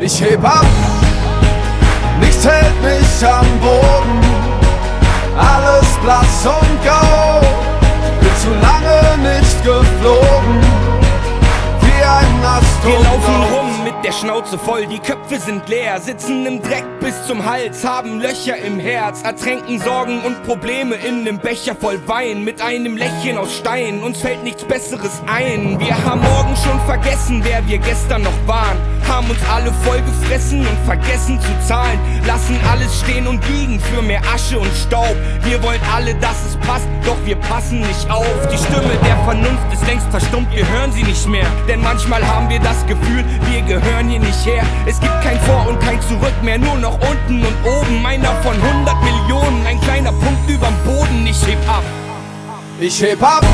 Ich heb ab, nichts hält mich am Boden, alles blass und grau, bin zu lange nicht geflogen, wie ein Astronaut. Wir laufen rum mit der Schnauze voll, die Köpfe sind leer, sitzen im Dreck bis zum Hals, haben Löcher im Herz, ertränken Sorgen und Probleme in nem Becher voll Wein, mit einem Lächeln aus Stein, uns fällt nichts Besseres ein. Wir haben morgen schon vergessen, wer wir gestern noch waren, haben uns alle voll gefressen und vergessen zu zahlen, lassen alles stehen und liegen für mehr Asche und Staub. Wir wollen alle, dass es passt, doch wir passen nicht auf. Die Stimme der Vernunft ist längst verstummt, wir hören sie nicht mehr, denn manchmal haben wir das Gefühl, wir gehören hier nicht her. Es gibt kein Vor und kein Zurück mehr, nur noch unten und oben. Einer von 100 Millionen, ein kleiner Punkt überm Boden. Ich heb ab. Ich heb ab,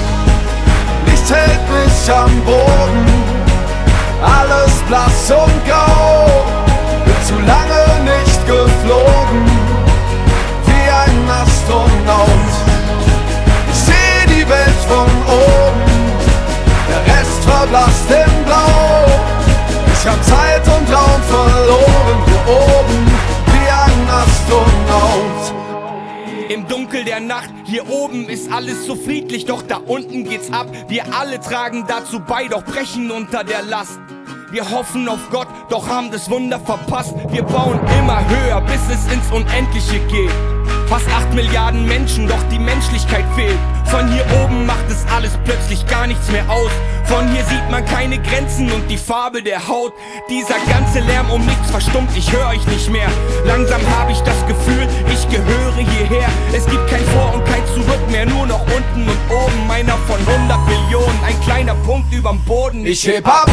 nichts hält mich am Boden, alles blass und grau, bin zu lange nicht geflogen, wie ein Astronaut. Ich seh die Welt von oben, der Rest verblasst im Blau. Ich hab Zeit und Raum verloren, hier oben, wie ein Astronaut. Im Dunkel der Nacht, hier oben ist alles so friedlich, doch da unten geht's ab. Wir alle tragen dazu bei, doch brechen unter der Last. Wir hoffen auf Gott, doch haben das Wunder verpasst. Wir bauen immer höher, bis es ins Unendliche geht. Fast 8 Milliarden Menschen, doch die Menschlichkeit fehlt. Von hier oben macht es alles plötzlich gar nichts mehr aus. Von hier sieht man keine Grenzen und die Farbe der Haut. Dieser ganze Lärm um nichts verstummt, ich höre euch nicht mehr. Langsam habe ich das Gefühl, ich gehöre hierher. Es gibt kein Vor und kein Zurück mehr, nur noch unten und oben. Einer von 100 Millionen, ein kleiner Punkt überm Boden. Ich heb ab,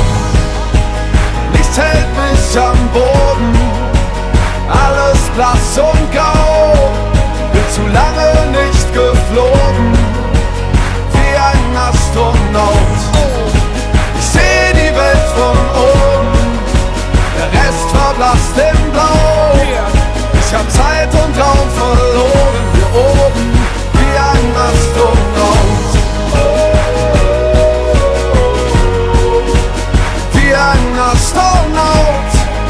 nichts hält mich am Boden, alles blass und grau, bin zu lange nicht geflogen, wie ein Astronaut. Ich seh die Welt von oben, der Rest verblasst im Blau. Ich hab Zeit und Raum verloren, hier oben, wie ein Astronaut. Wie ein Astronaut.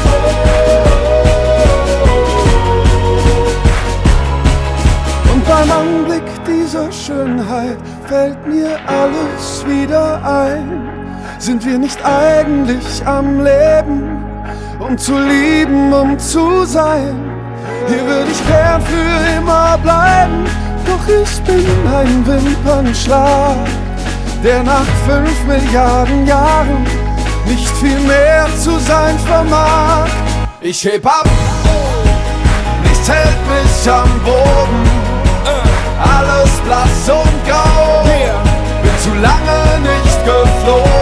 Und beim Anblick dieser Schönheit fällt mir alles wieder ein. Sind wir nicht eigentlich am Leben, um zu lieben, um zu sein? Hier würde ich gern für immer bleiben, doch ich bin ein Wimpernschlag, der nach 5 Milliarden Jahren nicht viel mehr zu sein vermag. Ich heb ab, nichts hält mich am Boden, alles blass und grau, bin zu lange nicht geflogen,